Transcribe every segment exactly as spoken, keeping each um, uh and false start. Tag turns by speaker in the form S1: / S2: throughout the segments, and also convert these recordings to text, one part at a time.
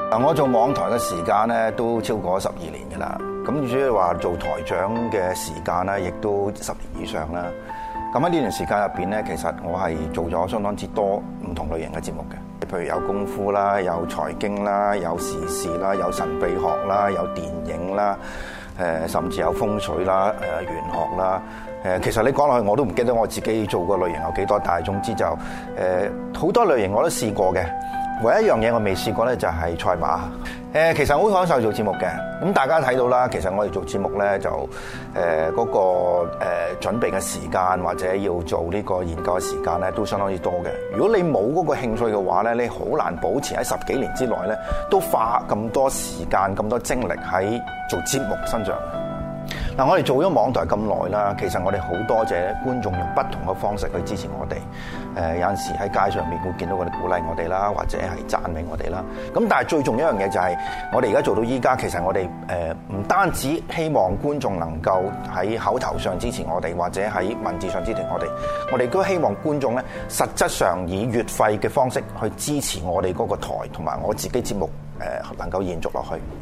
S1: 嗱，我做網台嘅時間咧都超過十二年㗎啦。咁主要話做台長嘅時間咧，亦都十年以上啦。咁喺呢段時間入邊咧，其實我係做咗相當之多唔同類型嘅節目嘅，譬如有功夫啦，有財經啦，有時事啦，有神秘學啦，有電影啦，誒甚至有風水啦、誒玄學啦。誒其實你講落去我都唔記得我自己做過類型有幾多，但係總之就誒好多類型我都試過嘅。唯一一樣嘢我未試過咧，就係賽馬。誒，其實好享受做節目嘅。咁大家睇到啦，其實我哋做節目咧，就誒嗰、呃嗰個誒、呃、準備嘅時間或者要做呢個研究嘅時間咧，都相當之多嘅。如果你冇嗰個興趣嘅話咧，你好難保持喺十幾年之內咧，都花咁多時間、咁多精力喺做節目身上。嗱，我哋做咗網台咁耐啦，其實我哋好多謝觀眾用不同嘅方式去支持我哋。誒有陣時喺街上面會見到佢哋鼓勵我哋啦，或者係讚美我哋啦。咁但係最重要一樣嘢就係，我哋而家做到依家，其實我哋誒唔單止希望觀眾能夠喺口頭上支持我哋，或者喺文字上支持我哋，我哋都希望觀眾咧實質上以月費嘅方式去支持我哋嗰個台同埋我自己節目誒能夠延續落去。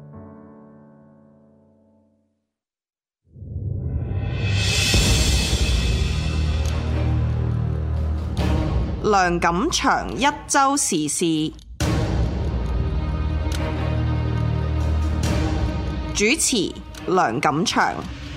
S2: 梁錦祥一周時事主持，梁錦祥。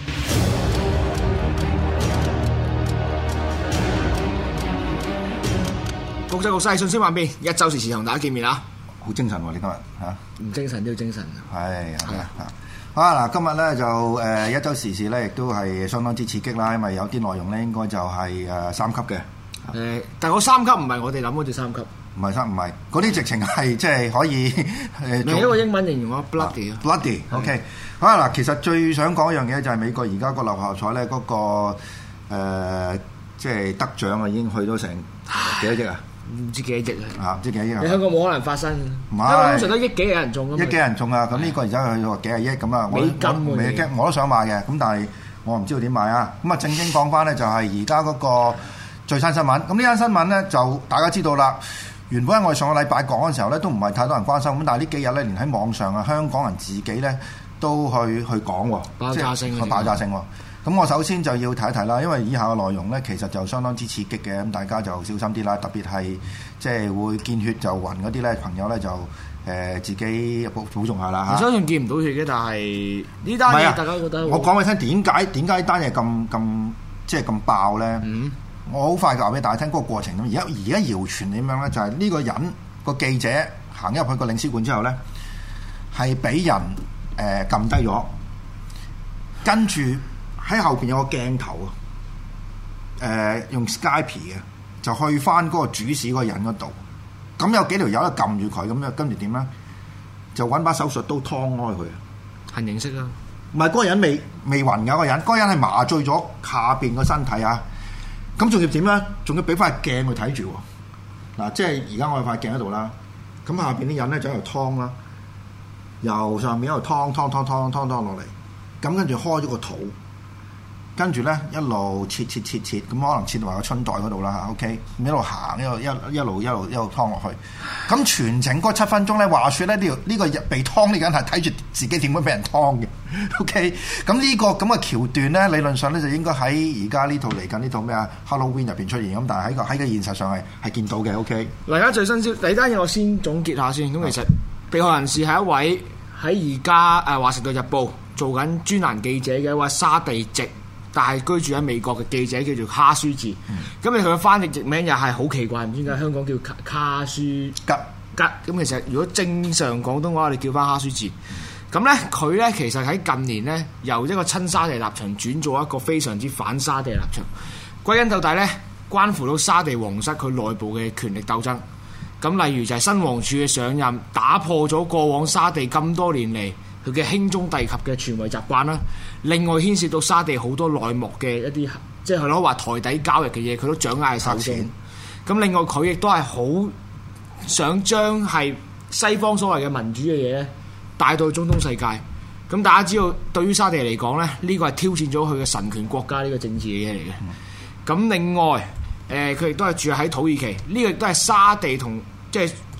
S3: 國際局勢瞬息萬變，一周時事同大家見面啊！
S1: 好精神喎、啊！你今日嚇
S3: 唔精神都要精神。
S1: 係係啊！好啊！嗱，今日咧就誒一周時事咧，亦都係相當之刺激啦，因為有啲內容咧應該就係誒三級嘅。
S3: 誒，但係嗰三級唔係我哋諗嗰隻三級，
S1: 唔係三唔係嗰啲直情係即係可以誒。
S3: 另一個英文形容啊 ，bloody，bloody，OK。
S1: 好啊嗱，其實最想講一樣嘢就係美國而家個六合彩咧嗰個誒，即係得獎啊，已經去到成幾多億啊？
S3: 唔知幾多億啊？
S1: 唔知幾多億啊？
S3: 你香港冇可能發生，
S1: 唔係
S3: 香港通常都億幾人中㗎，
S1: 億幾人中啊！咁呢個而家去到幾廿億咁啊！
S3: 美金
S1: 美金我都想買嘅，咁但係我唔知道點買啊！咁啊，正經講翻咧就係而家嗰個最新新聞，咁呢單新聞咧就大家知道啦。原本我哋上個禮拜講嘅時候咧，都唔係太多人關心。咁但係呢幾日咧，連喺網上啊，香港人自己咧都去去講喎，
S3: 爆炸性
S1: 即係爆炸性喎。咁我首先就要提一提啦，因為以下嘅內容咧，其實就相當之刺激嘅，咁大家就小心啲啦。特別係即係會見血就暈嗰啲咧，朋友咧就誒、呃、自己保保重下啦嚇。
S3: 我相信見唔到血嘅，但係呢單嘢大家覺得
S1: 我講俾你聽點解點解呢單嘢咁咁即係咁爆咧？嗯。我好快話俾大家聽嗰個過程咁，而家而家謠傳點樣咧？就係、是、呢個人個記者行入去個領事館之後咧，係俾人誒撳低咗，跟住喺後邊有個鏡頭啊，誒、呃、用 Skype 嘅，就去翻嗰個主使嗰個人嗰度。咁有幾條友咧撳住佢，咁樣跟住點咧？就揾把手術刀劏開佢。
S3: 行刑式啊！
S1: 唔係嗰個人未未暈㗎，嗰個人嗰個人係麻醉咗下邊個身體啊！咁仲要點咧？仲要俾塊鏡去睇住喎。嗱，即係而家我有塊鏡喺度啦。咁下邊啲人咧就喺度劏啦，由上面喺度劏劏劏劏劏劏落嚟。咁跟住開咗個肚，跟住咧一路切切切切，咁可能切到埋個春袋嗰度啦嚇。OK，咁一路行一路一一路一路一路劏落去。咁全程嗰七分鐘咧，話説咧呢條呢個被劏呢個人係睇住自己點樣俾人劏嘅。OK，咁呢個咁嘅橋段咧，理論上咧就應該喺而家呢套嚟緊呢套咩啊 Halloween 入邊出現。咁但係喺個喺個現實上係係見到嘅。OK，
S3: 嗱，而家最新消第一單嘢我先總結下先。咁其實被害人士係一位喺而家誒華盛頓日報做緊專欄記者嘅一位沙地籍，但係居住喺美國嘅記者，叫做卡舒治。咁你佢嘅翻譯譯名又係好奇怪，唔知點解香港叫卡卡舒吉吉。咁其實如果正常廣東話，我哋叫翻卡舒治。咁咧佢咧其實喺近年咧由一個親沙地立場轉做一個非常之反沙地立場。歸根到底咧，關乎到沙地皇室佢內部嘅權力鬥爭。咁例如就係新王儲嘅上任，打破咗過往沙地咁多年嚟佢嘅兄終弟及嘅傳位習慣啦。另外牽涉到沙地好多內幕嘅一啲，即係佢攞話台底交易嘅嘢，佢都掌握喺手中。咁另外佢亦都係好想將係西方所謂嘅民主嘅嘢咧帶到中東世界。咁大家知道，對於沙地嚟講咧，呢個係挑戰咗佢嘅神權國家呢個政治嘅嘢嚟嘅。咁另外，誒佢亦都係住喺土耳其，呢個亦都係沙地同即係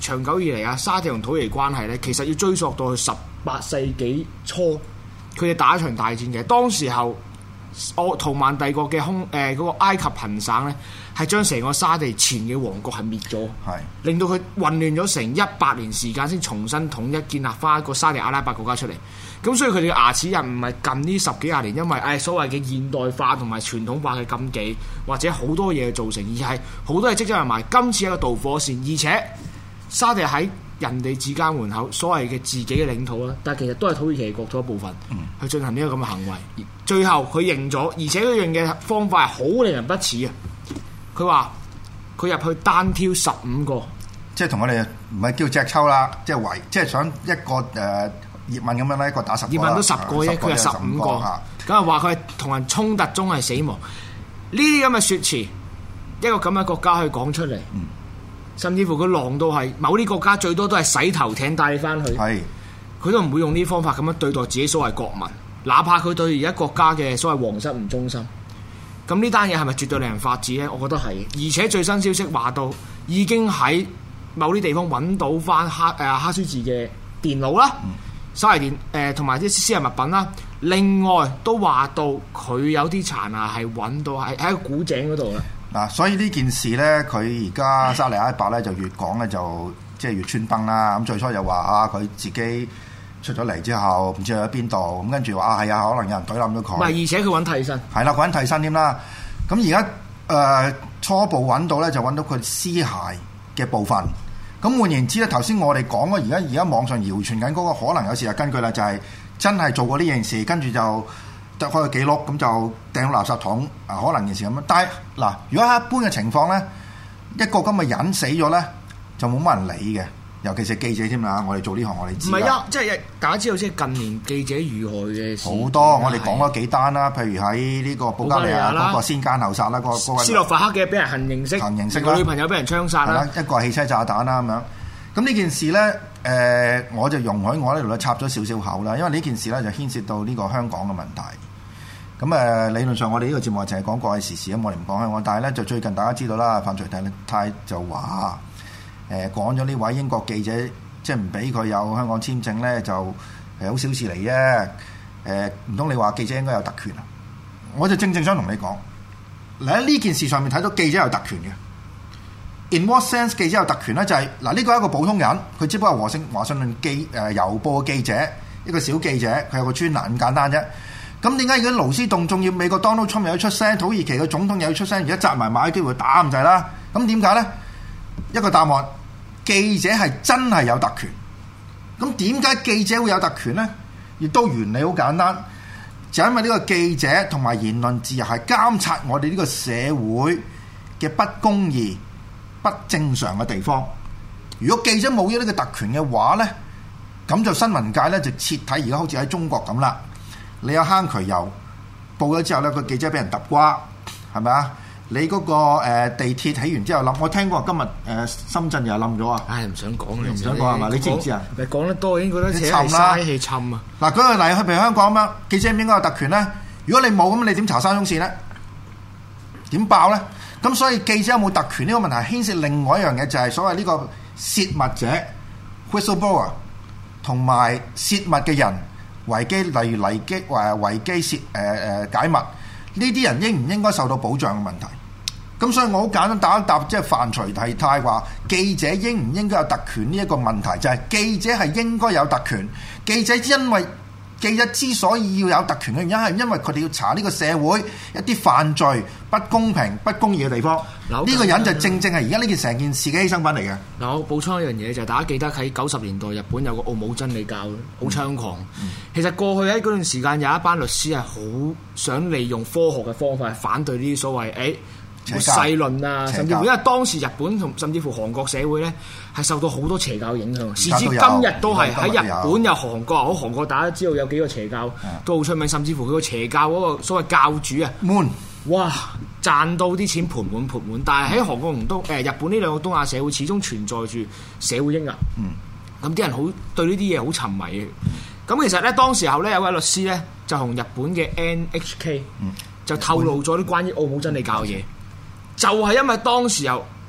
S3: 長久以嚟啊，沙地同土耳其關係咧，其實要追溯到去十八世紀初，佢哋打一場大戰嘅。當時候，奧圖曼帝國嘅空誒嗰個埃及行省咧，係將成個沙地前嘅王國係滅咗，
S1: 係
S3: 令到佢混亂咗成一百年時間，先重新統一建立翻一個沙地阿拉伯國家出嚟。咁所以佢哋嘅牙齒印唔係近呢十幾廿年，因為誒、哎、所謂嘅現代化同埋傳統化嘅禁忌，或者好多嘢造成，而係好多嘢積積埋。今次係一個導火線，而且沙地喺人哋自家門口，所謂嘅自己嘅領土啦，但係其實都係土耳其國土一部分，嗯、去進行呢個咁嘅行為。最後佢認咗，而且佢認嘅方法係好令人不齒啊！佢話佢入去單挑十五個，
S4: 即係同我哋唔係叫隻抽啦，即係圍，即係想一個誒。呃葉問咁樣咧，一個打十個，
S3: 葉問都十個啫，佢係十五個，咁啊話佢係同人衝突中係死亡。呢啲咁嘅説辭，一個咁嘅國家可以講出嚟，嗯、甚至乎佢狼到係某啲國家最多都係洗頭艇帶你翻去，佢是都唔會用呢啲方法咁樣對待自己所謂國民，哪怕佢對而家國家嘅所謂皇室唔忠心。咁呢單嘢係咪絕對令人發指咧？我覺得係，而且最新消息話到已經喺某啲地方揾到翻哈誒哈舒治嘅電腦啦。嗯手提電誒同埋啲私人物品啦，另外都話到佢有啲殘骸係揾到喺喺個古井嗰度啦。
S4: 嗱，所以呢件事咧，佢而家沙地阿拉伯咧就越講咧就即係越穿崩啦。咁最初又話啊，佢自己出咗嚟之後唔知去咗邊度，咁跟住話啊係啊，可能有人懟冧咗佢。唔係，
S3: 而且佢揾替身。係
S4: 啦，揾替身添啦。咁而家誒初步揾到咧，就揾到佢屍骸嘅部分。咁換言之咧，頭先我哋講嘅而家而家網上謠傳緊嗰個可能有事實根據啦，就係真係做過呢件事，跟住就得開個記錄，咁就掟落垃圾桶啊，可能件事咁樣。但係嗱，如果喺一般嘅情況咧，一個咁嘅人死咗咧，就冇乜人理嘅，尤其是記者添啦。我哋做呢行，我哋知。唔係啊，
S3: 即係大家知道，即係近年記者遇害嘅事
S4: 好多，我哋講咗幾單啦，譬如喺呢個保加利亞嗰個先奸後殺啦，嗰、嗰個
S3: 斯洛伐克嘅俾人行刑式，
S4: 行刑式
S3: 個女朋友俾人槍殺啦，
S4: 一個係汽車炸彈啦咁樣。咁呢件事咧，誒、呃、我就容許我呢度咧插咗少少口啦，因為呢件事咧就牽涉到呢個香港嘅問題。咁誒、呃、理論上我哋呢個節目淨係講國際時事，咁我哋唔講香港。但係咧就最近大家知道啦，范徐太就話誒講咗呢位英國記者，即係唔俾佢有香港簽證咧，就係好小事嚟啫。誒唔通你話記者應該有特權啊？我就正正想同你講，嗱喺呢件事上面睇到記者有特權嘅。In what sense 記者有特權咧？就係嗱呢個係一個普通人，佢只不過係華盛華盛頓記誒郵報嘅記者，一個小記者，佢有個專欄咁簡單啫。咁點解而家勞師動眾要美國 Donald Trump 又要出聲，土耳其嘅總統又要出聲，而家紮埋馬嘅機會打咁滯啦？咁點解咧？一個答案，記者係真係有特權。咁點解記者會有特權咧？亦都原理好簡單，就因為呢個記者同埋言論自由係監察我哋呢個社會嘅不公義、不正常嘅地方。如果記者冇咗呢個特權嘅話咧，咁就新聞界咧就徹底而家好似喺中國咁啦。你有坑渠油報咗之後咧，個記者俾人揼瓜，係咪啊？你嗰、那個、呃、地鐵起完之後冧，我聽過今日誒、呃、深圳又冧咗啊！
S3: 唉，唔想講你唔
S4: 想講係嘛？你知唔知啊？
S3: 你講得多已經覺得扯係嘥氣沉啊！
S4: 嗱，舉個例，譬如香港咁樣，記者唔應該有特權咧？如果你冇咁，你點查沙中線咧？點爆咧？咁所以記者有冇特權呢個問題牽涉另外一樣嘢，就係所謂呢個泄密者 whistleblower 同埋泄密嘅人維基，例如維基或維基泄誒誒解密，呢啲人應唔應該受到保障嘅問題？咁所以我好簡單打一答，即係范徐太話記者應唔應該有特權呢一個問題，就係、是、記者係應該有特權。記者因為記者之所以要有特權嘅原因係因為佢哋要查呢個社會一啲犯罪、不公平、不公義嘅地方。呢、嗯、個人就正正係而家呢件成件事嘅犧牲品嚟嘅。嗱，
S3: 我補充一樣嘢就係、是、大家記得喺九十年代日本有個奧姆真理教好猖狂。嗯嗯、其實過去喺嗰段時間有一班律師係好想利用科學嘅方法反對呢啲所謂誒。欸末世論啊，甚至乎因為當時日本同甚至乎韓國社會咧係受到好多邪教影響，時至今日都係喺日本有韓國好韓國，大家知道有幾個邪教都好出名，甚至乎佢個邪教嗰個所謂教主啊，
S4: 悶
S3: 哇賺到啲錢盤滿盤滿，但係喺韓國同東誒日本呢兩個東亞社會始終存在住社會抑壓，咁啲、嗯、人好對呢啲嘢好沉迷嘅。咁、嗯、其實咧當時候咧有位律師咧就同日本嘅 N H K、嗯、就透露咗啲關於奧姆真理教嘅嘢。就係因為當時候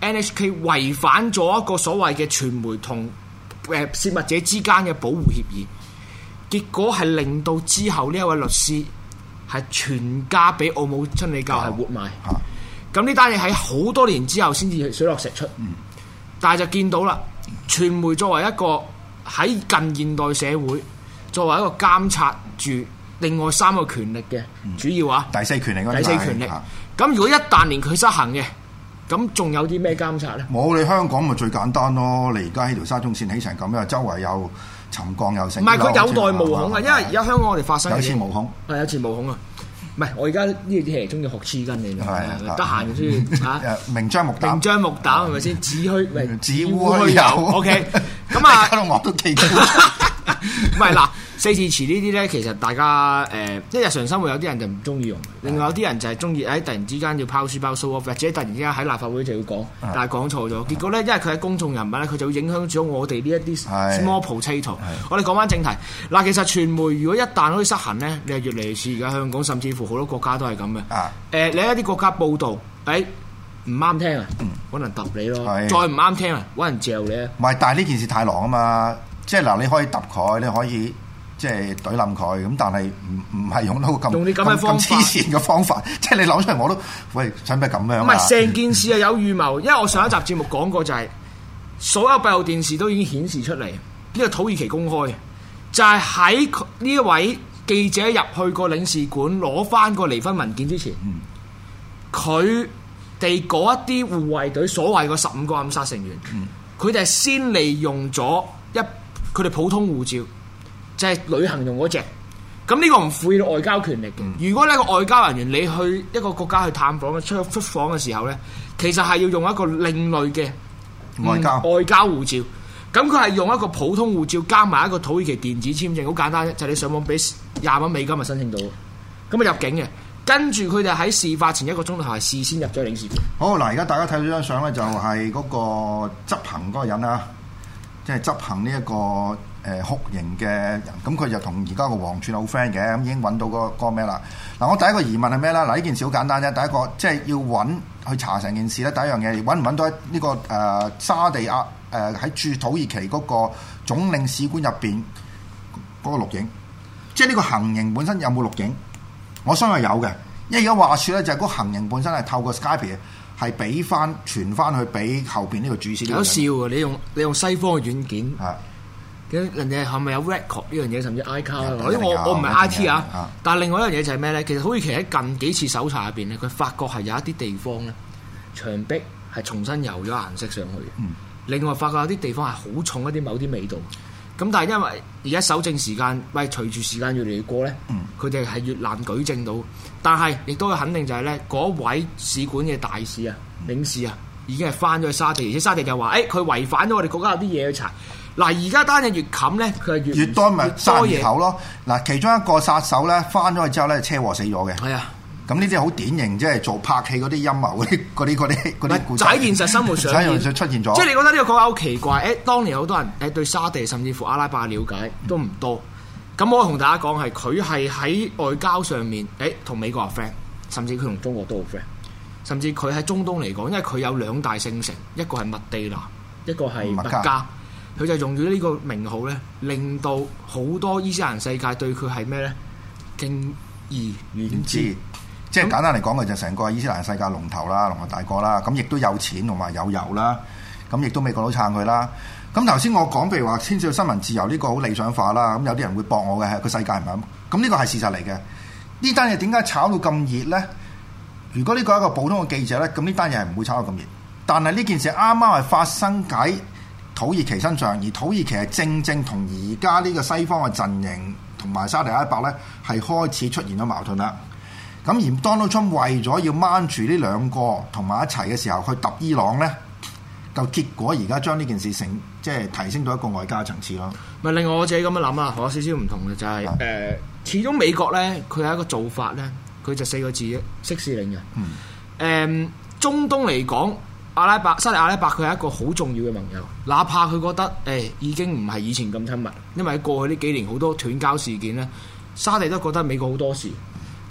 S3: N H K 違反咗一個所謂嘅傳媒同誒泄密者之間嘅保護協議，結果係令到之後呢一位律師係全家俾奧姆真理教係活埋。咁呢單嘢喺好多年之後先至水落石出，嗯、但係就見到啦，傳媒作為一個喺近現代社會作為一個監察住另外三個權力嘅主要啊，
S4: 第四權力嗰
S3: 第四權力。咁如果一旦連佢失衡嘅，咁仲有啲咩監察咧？
S4: 冇，你香港咪最簡單咯！你而家喺條沙中線起成咁樣，周圍有沉降又成。
S3: 唔係佢有待無恐啊！因為而家香港我哋發生
S4: 有恃無恐，
S3: 係有恃無恐啊！唔係我而家呢啲嘢中意學黐筋你啦，得閒就中意嚇
S4: 明張目膽，
S3: 明張目膽係咪先？子虛唔係
S4: 子烏虛有。
S3: OK， 咁啊，
S4: 搞到我都記得。
S3: 唔係嗱，四字詞呢啲咧，其實大家誒、呃，即係日常生活有啲人就唔中意用，另外有啲人就係中意喺突然之間要拋書包 show off，或者突然之間喺立法會就要講，但係講錯咗，結果咧，因為佢係公眾人物咧，佢就會影響咗我哋呢一啲 small potato。我哋講翻正題，嗱，其實傳媒如果一旦可以失衡咧，你係越嚟越似而家香港，甚至乎好多國家都係咁嘅。誒、啊呃，你一啲國家報導，誒唔啱聽啊，可能揼你咯，再唔啱聽啊，揾人嚼你啊。
S4: 唔係，但係呢件事太狼啊嘛，即係嗱，你可以揼佢，你可以。即係懟冧佢，咁但係唔唔係用到咁
S3: 用啲咁嘅方法，
S4: 黐線嘅方法，即係你攞出嚟我都，喂，使唔使咁樣？
S3: 唔係成件事係有預謀，因為我上一集節目講過就係、是、所有閉路電視都已經顯示出嚟，呢、這個土耳其公開嘅，就係喺呢一位記者入去個領事館攞翻個離婚文件之前，佢哋嗰一啲護衛隊所謂個十五個暗殺成員，佢哋係先利用咗一佢哋普通護照。就係旅行用嗰隻，咁呢個唔賦予外交權力嘅。嗯、如果呢個外交人員你去一個國家去探訪、出出訪嘅時候咧，其實係要用一個另類嘅外交、嗯、外交護照。咁佢係用一個普通護照加埋一個土耳其電子簽證，好簡單啫，就係、你上網俾廿蚊美金就申請到，咁啊入境嘅。跟住佢哋喺事發前一個鐘頭係事先入咗領事館。好
S4: 嗱，而家大家睇到張相咧，就係嗰個執行嗰個人啊，即係執行呢、這、一個。誒酷刑嘅人，咁佢就同而家個黃柱好 friend 嘅，咁已經揾到嗰個咩啦？嗱，我第一個疑問係咩咧？嗱，呢件事好簡單啫。第一個即係要揾去查成件事咧。第一樣嘢揾唔揾到呢、這個誒、呃、沙地亞誒喺駐土耳其嗰個總領事館入邊嗰個錄影，即係呢個行刑本身有冇錄影？我相信有嘅，因為而家話説咧就係嗰個行刑本身係透過 Skype 係俾翻傳翻去俾後邊呢個主使。
S3: 有笑啊！你用你用西方嘅軟件啊。人哋係咪有 record 呢樣嘢，甚至 iCloud？我我唔係 I T 啊，啊但係另外一樣嘢就係咩咧？其實土耳其喺近幾次搜查入邊咧，佢發覺係有一啲地方咧，牆壁係重新油咗顏色上去嘅。嗯、另外發覺有啲地方係好重一啲某啲味道。咁但係因為而家搜證時間，喂隨住時間越嚟越過咧，佢哋係越難舉證到。但係亦都肯定就係咧，嗰位使館嘅大使啊、領事啊，已經係翻咗去沙地，而且沙地就話：誒佢違反咗我哋國家有啲嘢去查。嗱，而家單嘢越冚咧，佢係越
S4: 越多咪殺人頭咯。嗱，其中一個殺手咧，翻咗去之後咧，車禍死咗嘅。係啊，咁呢啲好典型，即係做拍戲嗰啲陰謀嗰啲嗰啲嗰啲嗰啲故仔。就喺現實生活上，喺現實出現咗。即係你覺得呢個講法好奇怪？誒、欸，當年好多人誒對沙地甚至乎阿拉伯嘅了解都唔多。咁、嗯、我同大家講係，佢係喺外交上面，誒同美國係 friend，甚至佢同中國都好 friend。甚至佢喺中東嚟講，因為佢有兩大聖城，一個係麥地那，一個係麥加。佢就用咗呢個名號咧，令到好多伊斯蘭世界對佢係咩咧？敬而遠之。 即係簡單嚟講，佢就成個伊斯蘭世界龍頭啦，龍頭大哥啦。咁亦都有錢同埋有油啦。咁亦都美國都撐佢啦。咁頭先我講，譬如話牽涉到新聞自由呢個好理想化啦。咁有啲人會駁我嘅，個世界唔係咁。咁呢個係事實嚟嘅。呢單嘢點解炒到咁熱咧？如果呢個係一個普通嘅記者咧，咁呢單嘢係唔會炒到咁熱。但係呢件事啱啱係發生喺土耳其身上，而土耳其係正正同而家呢個西方嘅陣營同埋沙特阿拉伯咧係開始出現咗矛盾啦。咁而 Donald Trump 為咗要掹住呢兩個同埋一齊嘅時候去揼伊朗咧，就結果而家將呢件事成即係提升到一個外交層次咯。
S3: 咪另外我自己咁樣諗啊，同我少少唔同嘅就係、是、誒、啊呃，始終美國咧佢係一個做法咧，佢就四個字嘅息事寧人。嗯。誒、呃，中東嚟講。阿拉伯、沙特阿拉伯佢係一個好重要嘅盟友，哪怕佢覺得誒、欸、已經唔係以前咁親密，因為喺過去呢幾年好多斷交事件咧，沙地都覺得美國好多事，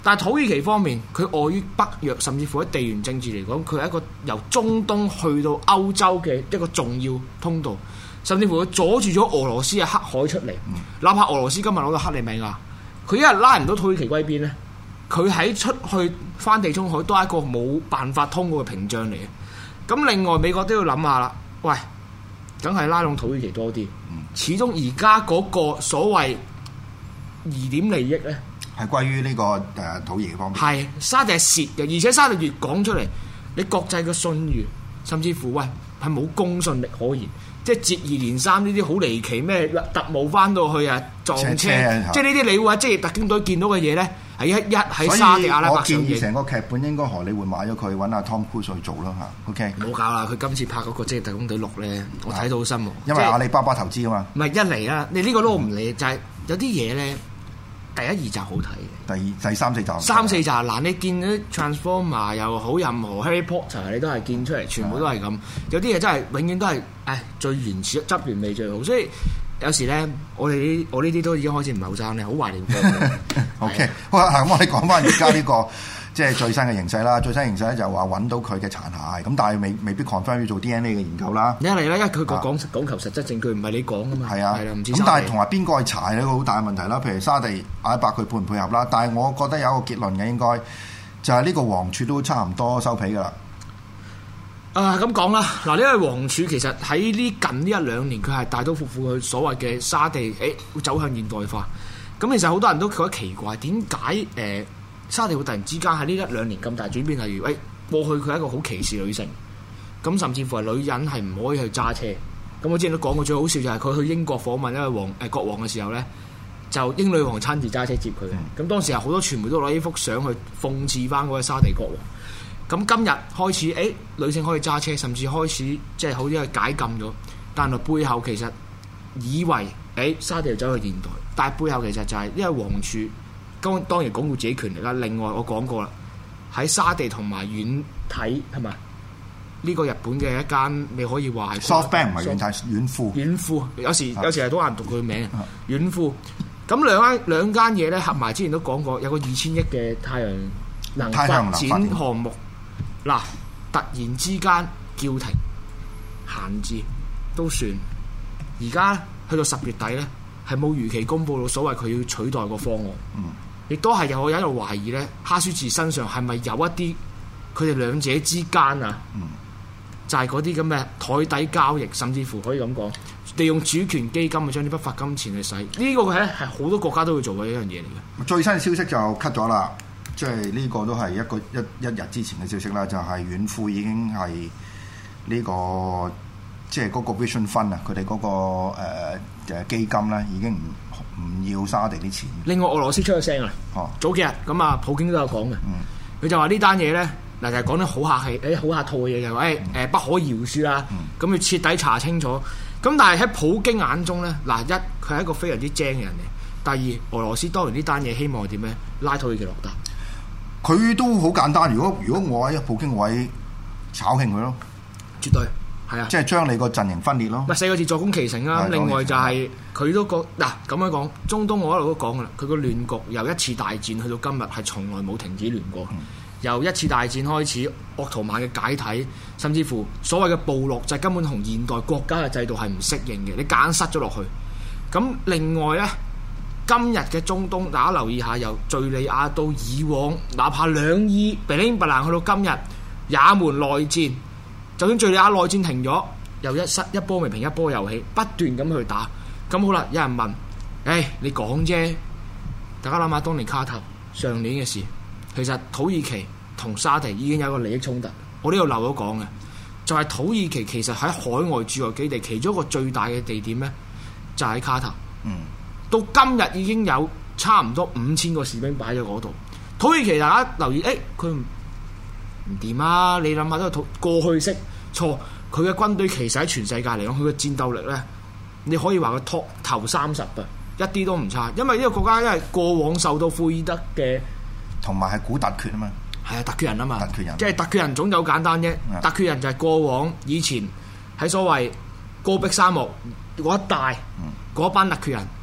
S3: 但係土耳其方面，佢礙於北約，甚至乎喺地緣政治嚟講，佢係一個由中東去到歐洲嘅一個重要通道，甚至乎佢阻住咗俄羅斯嘅黑海出嚟。嗯、哪怕俄羅斯今日攞到克里米亞，佢一日拉唔到土耳其歸邊咧，佢喺出去翻地中海都係一個冇辦法通過嘅屏障嚟嘅。咁另外美國都要諗下啦，喂，梗係拉攏土耳其多啲。嗯、始終而家嗰個所謂疑點利益咧，
S4: 係歸於呢個誒土耳其方面。係
S3: 沙地係蝕嘅，而且沙地越講出嚟，你國際嘅信譽，甚至乎喂係冇公信力可言。即係接二連三呢啲好離奇咩特務翻到去啊撞車，車車即係呢啲你會喺職業特警隊見到嘅嘢咧，係一一喺沙地阿拉伯上映。我建議成
S4: 個劇本應該荷里活買咗佢，揾阿 Tom Cruise 去做咯嚇。OK，
S3: 唔好搞啦！佢今次拍嗰個職業特警隊六咧，我睇到好心喎。
S4: 因為阿里巴巴投資啊嘛。
S3: 唔係一嚟啦，你呢個都唔理，就係、是、有啲嘢咧。第一二集好睇嘅，
S4: 第二、第三四集，
S3: 三四集嗱，你見到 Transformer 又好，任何 Harry Potter 你都係見出嚟，全部都係咁。有啲嘢真係永遠都係，誒最原始執完味最好。所以有時咧，我哋呢我呢啲都已經開始唔係好爭咧，好懷念佢。
S4: OK，好啦，咁我哋講翻而家呢個。即係最新嘅形勢啦，最新形勢咧就話揾到佢嘅殘骸，咁但係未未必 confirm 要做 D N A 嘅研究啦。
S3: 一嚟咧，因為佢講講講求實質證據，唔係你講噶嘛。係啊，係啦，唔知。
S4: 咁但係同埋邊個去查呢個好大嘅問題啦。譬如沙地阿拉伯佢配唔配合啦？但係我覺得有一個結論嘅應該就係呢個王儲都差唔多收皮㗎啦。
S3: 啊，咁講啦，嗱，呢個王儲其實喺呢近呢一兩年，佢係大刀闊斧去所謂嘅沙地，誒、欸、會走向現代化。咁其實好多人都覺得奇怪，點解誒？呃沙地會突然之間喺呢一兩年咁大轉變，例如誒過去佢係一個好歧視女性，咁甚至乎係女人係唔可以去揸車。咁我之前都講過，最好笑就係佢去英國訪問一個王誒、呃、國王嘅時候咧，就英女王親自揸車接佢嘅。咁、嗯、當時係好多傳媒都攞呢幅相去諷刺翻嗰個沙地國王。咁今日開始誒、欸、女性可以揸車，甚至開始即係好似係解禁咗，但係背後其實以為誒、欸、沙地走去現代，但係背後其實就係因為王儲。咁當然鞏固自己權力啦。另外我講過啦，喺沙地同埋軟體係咪？呢、呢個日本嘅一間你可以話係
S4: SoftBank 唔係軟體，軟庫。軟
S3: 庫有時有時係好難讀佢名。軟庫咁兩間兩間嘢咧合埋，之前都講過有個二千億嘅太陽能發展項目。嗱，突然之間叫停閒置都算，而家去到十月底咧係冇如期公佈到所謂佢要取代個方案。嗯。亦都係有我有喺度懷疑咧，哈舒治身上係咪有一啲佢哋兩者之間啊？嗯、就係嗰啲咁嘅台底交易，甚至乎可以咁講，利用主權基金去將啲不法金錢去使。呢、呢個係係好多國家都會做嘅一樣嘢嚟嘅。
S4: 最新嘅消息就 cut 咗啦，即係呢個都係一個一一日之前嘅消息啦，就係軟庫已經係呢、呢個即係嗰個 Vision Fund 啊，佢哋嗰個誒誒基金咧已經唔。唔要沙地啲錢。
S3: 另外俄羅斯出咗聲啦，哦、早幾日咁啊，普京都有講嘅。佢、嗯、就話呢單嘢咧，嗱就係講得好客氣，誒好客套嘅嘢，就話誒誒不可饒恕啦。咁、嗯、要徹底查清楚。咁但係喺普京眼中咧，嗱一佢係一個非常之精嘅人嚟。第二，俄羅斯當然呢單嘢希望係點咧？拉土耳其落單。
S4: 佢都好簡單。如果如果我喺普京位炒興佢咯，
S3: 絕對。係啊，
S4: 即係將你個陣營分裂咯。
S3: 咪四個字助攻其成啦。另外就係、是、佢都覺嗱咁樣講，中東我一路都講噶啦，佢個亂局由一次大戰去到今日係從來冇停止亂過。嗯、由一次大戰開始，鄂圖曼嘅解體，甚至乎所謂嘅部落就係根本同現代國家嘅制度係唔適應嘅，你夾硬塞咗落去。咁另外咧，今日嘅中東大家留意下，由敍利亞到以往，哪怕兩伊、比拎伯蘭去到今日，也門內戰。就算敍利亞內戰停咗，又一失一波未平一波又起，不斷咁去打。咁好啦，有人問：誒、欸，你講啫？大家諗下，當年卡塔上年嘅事，其實土耳其同沙地已經有一個利益衝突。我呢度漏咗講嘅，就係、是、土耳其其實喺海外駐外基地，其中一個最大嘅地點咧，就喺、是、卡塔。嗯。到今日已經有差唔多五千個士兵擺咗嗰度。土耳其大家留意，誒、欸，佢唔唔掂啊！你諗下都係土過去式。錯，佢嘅軍隊其實喺全世界嚟講，佢嘅戰鬥力咧，你可以話佢 top 頭三十啊，一啲都唔差。因為呢個國家因為過往受到庫爾德嘅，
S4: 同埋係古突厥啊嘛，
S3: 係啊，突厥人啊嘛，
S4: 突厥人，
S3: 即係突厥人種就好簡單啫。嗯、突厥人就係過往以前喺所謂戈壁沙漠嗰一帶嗰、嗯、班突厥人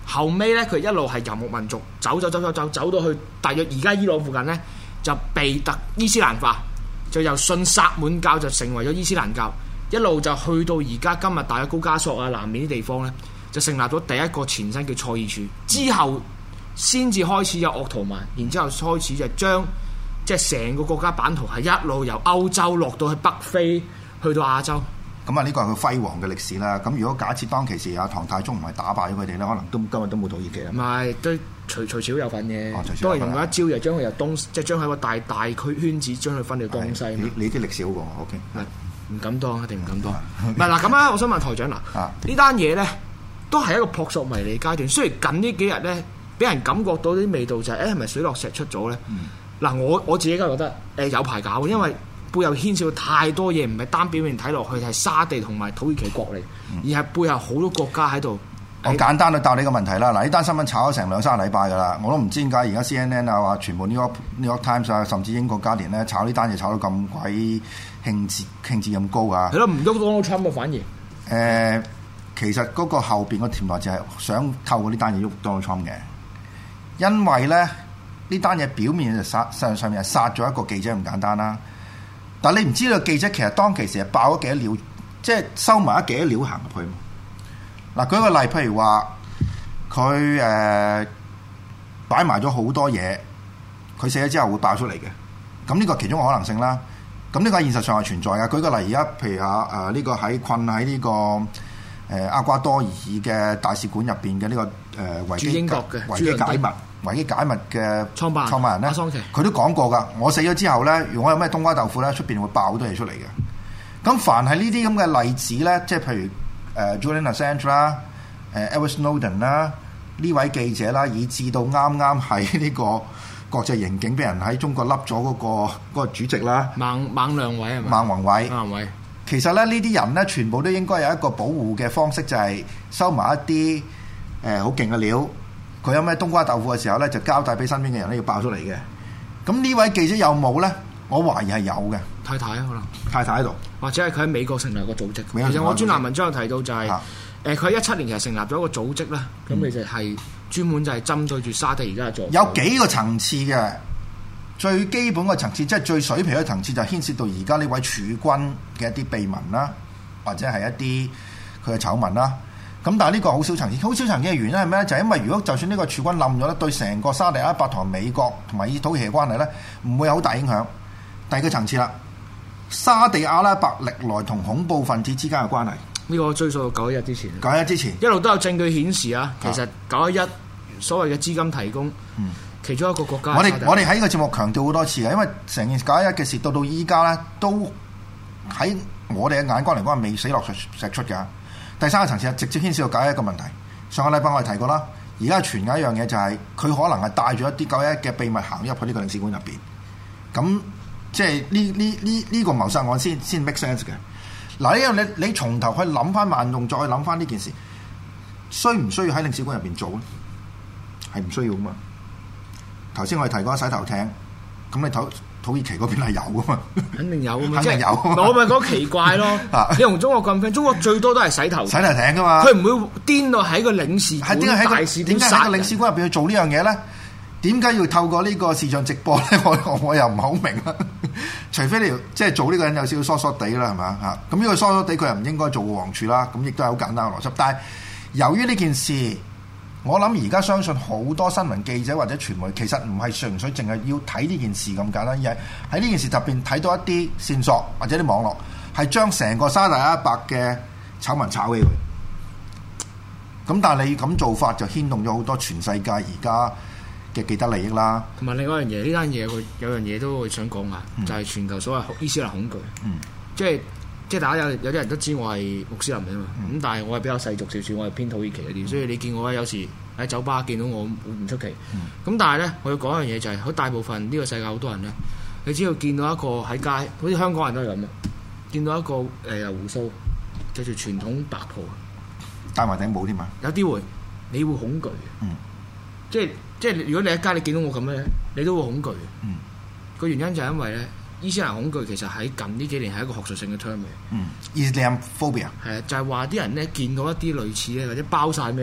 S3: 後尾咧佢一路係遊牧民族走走走走走走到去大約而家伊朗附近咧，就被特伊斯蘭化，就由信薩滿教就成為咗伊斯蘭教，一路就去到而家今日大約高加索啊南面啲地方咧，就成立咗第一個前身叫塞爾柱，之後先至開始有鄂圖曼，然之後開始就將即係成個國家版圖係一路由歐洲落到去北非，去到亞洲。
S4: 咁啊，呢個係佢輝煌嘅歷史啦。咁如果假設當其時阿唐太宗唔係打敗咗佢哋咧，可能都今日都冇土耳其啦。
S3: 唔係，都徐徐少有份嘅。
S4: 哦，
S3: 都係用咗一招，就將佢由東，即係將佢個大大區圈子將佢分到東西。
S4: 你你啲歷史好過我 ，OK？
S3: 唔敢當，一定唔敢當。唔係嗱，咁啊，我想問台長嗱，
S4: 啊、
S3: 呢單嘢咧都係一個撲朔迷離階段。雖然近呢幾日咧，俾人感覺到啲味道就係、是，誒係咪水落石出咗咧？嗱、嗯，我我自己梗係覺得誒、呃、有排搞，因為背後牽涉到太多嘢，唔係單表面睇落去係沙地同埋土耳其國嚟，嗯、而係背後好多國家喺度。
S4: 我簡單去答你個問題啦。嗱，呢單新聞炒咗成兩三個禮拜㗎啦，我都唔知點解而家 C N N 啊話全部 New York New York Times 啊，甚至英國家聯咧炒呢單嘢炒到咁鬼興致興致咁高啊！
S3: 係咯，唔喐 Donald Trump 嘅反而。誒、
S4: 呃，其實嗰個後邊個潛台就係想透過呢單嘢喐 Donald Trump 嘅，因為咧呢單嘢表面就殺實際上面係殺咗一個記者咁簡單啦。但係你唔知道記者其實當其時係爆咗幾多料，即係收埋咗幾多料行入去。嗱，舉個例，譬如話佢誒擺埋咗好多嘢，佢死咗之後會爆出嚟嘅。咁呢個其中個可能性啦。咁呢個現實上係存在嘅。舉個例，而家譬如啊誒呢個喺困喺呢、這個誒厄、呃、瓜多爾嘅大使館入邊嘅呢個誒、呃、維基
S3: 英國嘅
S4: 維基解密維基解密嘅
S3: 創辦
S4: 創辦人咧，佢都講過㗎。我死咗之後咧，如果我有咩冬瓜豆腐咧，出邊會爆好多嘢出嚟嘅。咁凡係呢啲咁嘅例子咧，即係譬如。誒 Julian Assange 啦，誒 Edward Snowden 啦，呢位記者啦，以至到啱啱喺呢個國際刑警俾人喺中國笠咗嗰個嗰個主席啦，
S3: 孟孟良偉係咪？
S4: 孟宏偉。
S3: 孟宏偉。其
S4: 實咧呢啲人咧，全部都應該有一個保護嘅方式，就係收埋一啲誒好勁嘅料。佢有咩冬瓜豆腐嘅時候咧，就交代俾身邊嘅人咧，要爆出嚟嘅。咁呢位記者有冇咧？我懷疑係有嘅。
S3: 太太啊，可能
S4: 太太喺度，或
S3: 者係佢喺美國成立個組織。其實我專欄文章有提到就係、是，誒佢喺一七年其實成立咗一個組織啦。咁、嗯、其實係專門就係針對住沙地而家嘅狀況。
S4: 有幾個層次嘅，最基本嘅層次，即係最水皮嘅層次，就牽涉到而家呢位儲君嘅一啲秘聞啦，或者係一啲佢嘅醜聞啦。咁但係呢個好少層次，好少層次嘅原因係咩咧？就係、是、因為如果就算呢個儲君冧咗咧，對成個沙地阿拉伯同美國同埋土耳其嘅關係咧，唔會有好大影響。第二個層次啦。沙地阿拉伯歷來同恐怖分子之間嘅關係，
S3: 呢個追溯到九一一之前。
S4: 九一一之前
S3: 一路都有證據顯示啊，其實九一一所謂嘅資金提供，嗯、其中一個國家。
S4: 我哋我哋喺呢個節目強調好多次嘅，因為成件九一一嘅事到到依家咧，都喺我哋嘅眼光嚟講係未死落石石出㗎。第三個層次係直接牽涉到九一一嘅問題。上個禮拜我哋提過啦，而家傳緊一樣嘢就係、是、佢可能係帶咗一啲九一一嘅秘密行入去呢個領事館入邊，咁。即係呢呢呢呢個謀殺案先先 make sense 嘅。嗱，呢樣你你從頭去諗翻萬用，再去諗翻呢件事，需唔需要喺領事館入邊做咧？係唔需要噶嘛？頭先我哋提過洗頭艇，咁你土土耳其嗰邊係有噶嘛？肯定有，肯定有。
S3: 我咪覺得奇怪咯。你同中國咁 friend，中國最多都係洗頭
S4: 洗頭艇噶嘛。
S3: 佢唔會癲到喺個領事館大使點殺人？
S4: 點解喺個領事館入邊去做呢樣嘢咧？點解要透過呢個視像直播咧？我我我又唔係好明啦。除非你即係做呢個人有少少疏疏地啦，係咪啊？咁呢個疏疏地佢又唔應該做個王儲啦。咁亦都係好簡單嘅邏輯。但係由於呢件事，我諗而家相信好多新聞記者或者傳媒其實唔係純粹淨係要睇呢件事咁簡單，而係喺呢件事入邊睇到一啲線索或者啲網絡，係將成個沙特阿拉伯嘅醜聞炒起佢。咁但係你咁做法就牽動咗好多全世界而家嘅既得利益啦，
S3: 同埋另外一樣嘢，呢單嘢佢有樣嘢都會想講下，嗯、就係全球所謂伊斯蘭恐懼，嗯、即係即係大家有有啲人都知我係穆斯林嘅嘛，咁、嗯、但係我係比較世俗少少，我係偏土耳其嗰啲，嗯、所以你見我有時喺酒吧見到我唔出奇，咁、嗯、但係咧我要講一樣嘢就係、是，好大部分呢個世界好多人咧，你只要見到一個喺街，好似香港人都係咁啊，見到一個誒有鬍鬚，着住傳統白袍，
S4: 戴埋頂帽添嘛，
S3: 有啲會你會恐懼，嗯、即係。即係如果你喺街你見到我咁樣，你都會恐懼。嗯，個原因就係因為咧，伊斯蘭恐懼其實喺近呢幾年係一個學術性嘅 term 嚟。
S4: 嗯 Islamophobia
S3: 係啊，就係話啲人咧見到一啲類似咧或者包晒咩咧，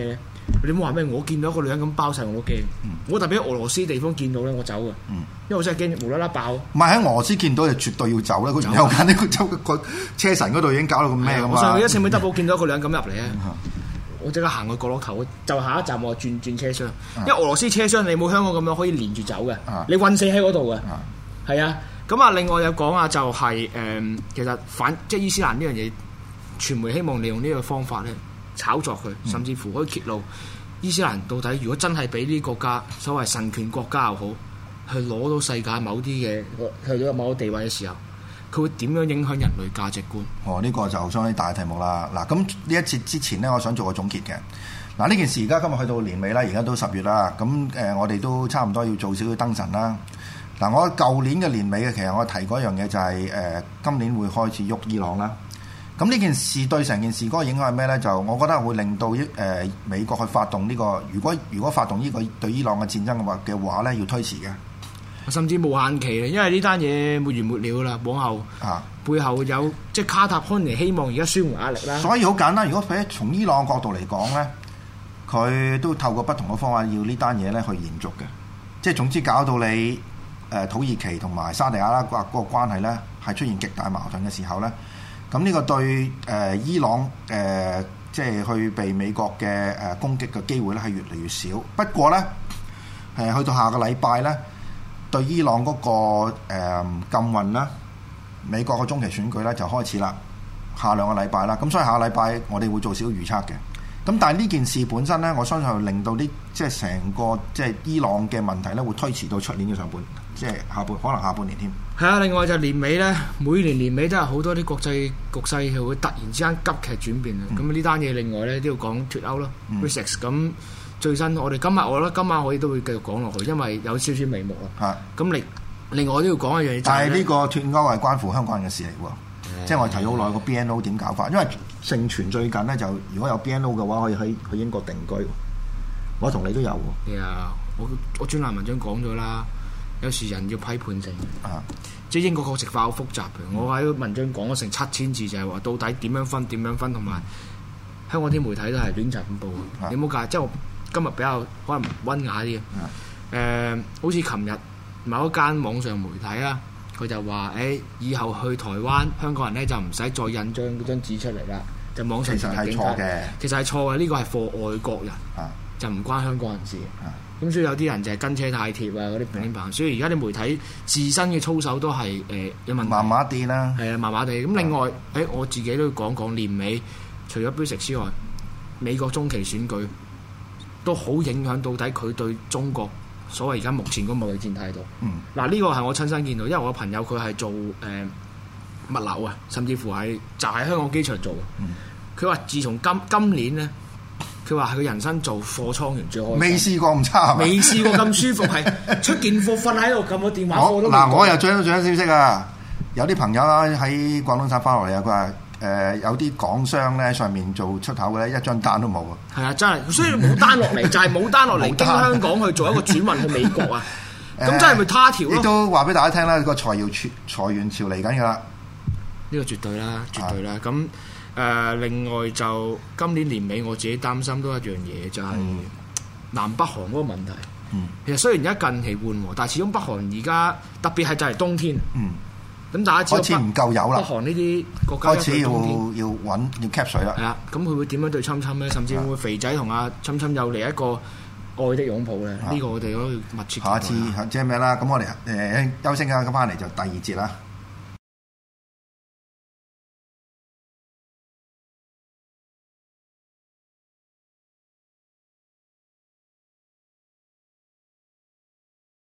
S3: 你唔好話咩？我見到一個女人咁包晒，我都驚。
S4: 嗯、
S3: 我特別喺俄羅斯地方見到咧，我走嘅。嗯、因為我真係驚無啦啦爆。
S4: 唔係喺俄羅斯見到就絕對要走啦。佢仲有間呢個州個車臣嗰度已經搞到咁咩咁啊！
S3: 我上去一聖彼得堡見到一個女人咁入嚟咧，嗯、我即刻行去角落頭，就下一站我轉轉車廂。嗯、因為俄羅斯車廂你冇香港咁樣可以連住走嘅，嗯、你韞死喺嗰度嘅。係啊、嗯，咁啊，另外有講啊，就係、是、誒、呃，其實反即係伊斯蘭呢樣嘢，傳媒希望利用呢個方法咧炒作佢，甚至乎可以揭露。伊斯蘭到底如果真係俾呢啲國家所謂神權國家又好，去攞到世界某啲嘅去到某個地位嘅時候，佢會點樣影響人類價值觀？
S4: 哦，呢、這個就相當大嘅題目啦。嗱，咁呢一節之前呢，我想做個總結嘅。嗱，呢件事而家今日去到年尾啦，而家都十月啦。咁誒、呃，我哋都差唔多要做少少燈神啦。嗱，我舊年嘅年尾嘅，其實我提過一樣嘢就係、是、誒、呃，今年會開始喐伊朗啦。咁呢件事對成件事嗰個影響係咩咧？就我覺得會令到誒、呃、美國去發動呢、這個，如果如果發動呢個對伊朗嘅戰爭嘅話嘅話咧，要推遲嘅，
S3: 甚至無限期嘅，因為呢單嘢沒完沒了啦。往後啊，背後有即係卡塔康尼希望而家舒緩壓力啦。
S4: 所以好簡單，如果喺從伊朗角度嚟講咧，佢都透過不同嘅方法要呢單嘢咧去延續嘅，即係總之搞到你誒、呃、土耳其同埋沙地阿拉伯嗰個關係咧係出現極大矛盾嘅時候咧。咁呢個對誒、呃、伊朗誒、呃、即係去被美國嘅誒、呃、攻擊嘅機會咧係越嚟越少。不過咧誒、呃、去到下個禮拜咧，對伊朗嗰、那個誒、呃、禁運啦，美國嘅中期選舉咧就開始啦。下兩個禮拜啦，咁所以下個禮拜我哋會做少少預測嘅。咁但係呢件事本身咧，我相信係令到啲即係成個即係伊朗嘅問題咧，會推遲到出年嘅上半，即係下半可能下半年添。
S3: 係啊，另外就年尾咧，每年年尾都係好多啲國際局勢係會突然之間急劇轉變啊！咁呢單嘢另外咧都要講脫歐咯 Brexit 咁最新我哋今日我覺得今晚我哋都會繼續講落去，因為有少少眉目啊。係。咁另另外都要講一樣嘢，
S4: 但係呢個脫歐係關乎香港人嘅事嚟喎。即係我提好耐個 B N O 點搞法，因為盛傳最近咧就如果有 B N O 嘅話，可以喺去英國定居。我同你都有喎。係啊，我我專欄文章講咗啦。有時人要批判性，啊、即係英國國籍法好複雜嘅。嗯、我喺文章講咗成七千字，就係、是、話到底點樣分點樣分，同埋香港啲媒體都係亂陳咁報。啊、你冇介，即係我今日比較可能溫雅啲嘅。誒、啊呃，好似琴日某一間網上媒體啊。佢就話：誒、欸，以後去台灣，香港人咧就唔使再印張嗰張紙出嚟啦，就網上其實係錯嘅。
S3: 其實係錯嘅，呢個係貨外國人，啊、就唔關香港人事。咁、啊、所以有啲人就係跟車太貼啊，嗰啲平平棒。所以而家啲媒體自身嘅操守都係誒、呃、有問題。麻麻地啦。係啊，麻麻地。咁另外，誒、欸、我自己都要講講年尾，除咗 Brexit 之外，美國中期選舉都好影響到底佢對中國。所謂而家目前嗰個貿易戰態度，嗱呢、嗯、個係我親身見到，因為我朋友佢係做誒、呃、物流啊，甚至乎係就喺香港機場做。佢話、嗯、自從今今年咧，佢話係佢人生做貨倉員最開心，未
S4: 試過咁差，
S3: 未試過咁舒服，係出件貨瞓喺度撳個電話貨都
S4: 嗱，我又最新最新消息啊！有啲朋友喺廣東省翻落嚟啊，佢話。誒、呃、有啲港商咧上面做出口嘅咧，一張單都冇啊！
S3: 係啊，真係，所以冇單落嚟就係冇單落嚟，經香港去做一個轉運去美國啊！咁真係咪他條咯？
S4: 亦都話俾大家聽啦，個裁員潮裁員潮嚟緊㗎啦！
S3: 呢個絕對啦，絕對啦！咁誒、呃，另外就今年年尾我自己擔心都一樣嘢，就係、是、南北韓嗰個問題。嗯、其實雖然而家近期緩和，但係始終北韓而家特別係就係冬天。嗯。咁大家知道
S4: 開始唔夠油啦，
S3: 北韓呢啲國家
S4: 開始要要揾要 cap 水啦。係啊，
S3: 咁佢會點樣對侵侵咧？甚至會肥仔同阿侵侵又嚟一個愛的擁抱咧？呢、啊、個我哋都要密切。下次即係咩啦？咁我哋誒休息下，咁翻嚟就第二節啦。